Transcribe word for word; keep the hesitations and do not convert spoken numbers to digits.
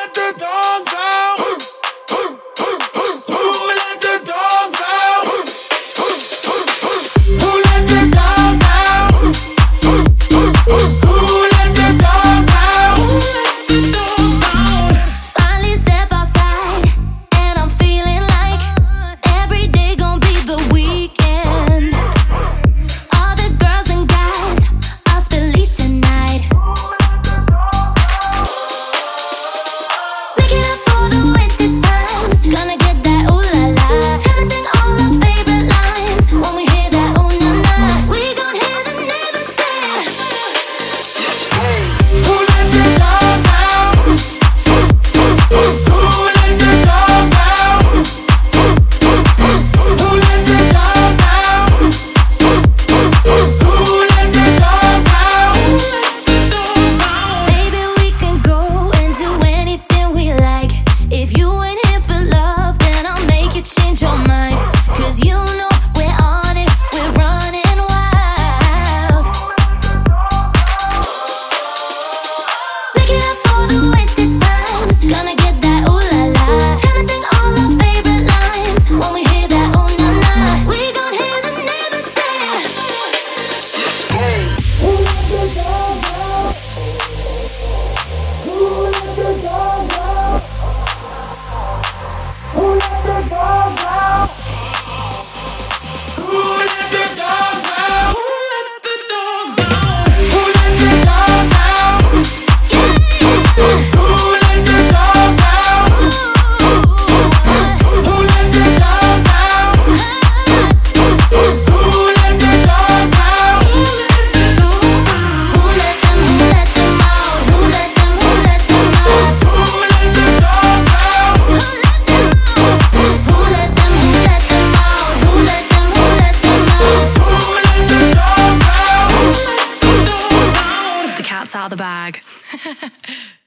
let the dogs out? Who let the dogs out? Who let the dogs out? Who let the dogs out? Who let the dogs out? Finally step outside, and I'm feeling like every day gon' be the weekend. All the girls and guys off the leash tonight. Make it up for the wasted times. Gonna get that ooh la la. Gonna sing all our favorite lines when we hear that ooh na na. We gon' hear the neighbors say, Who let the dogs out? Who let the dogs out? Who let the dogs out? Who let the dogs out? baby, we can go and do anything we like. If you ain't here for love, then I'll make you change your mind. Cause you know we're on it, we're running wild. Make it up for the wasted times. Gonna get that ooh la la. Gonna sing all our favorite lines when we hear that ooh na na. We gon' hear the neighbors say, Who let the dogs out? Who let the dogs out? Who let the dogs out? Who let the dogs out? Who let the dogs out? Who let the dogs out? Who let the dogs out? Who let the dogs out? Who let the dogs out? who let them, who let them out? Who let them, who let them out? Who let the dogs out? Who let them out? Who let them, who let them out? Who let them, who let them out? Who let the dogs out? Who let the dogs out? The cat's out of the bag.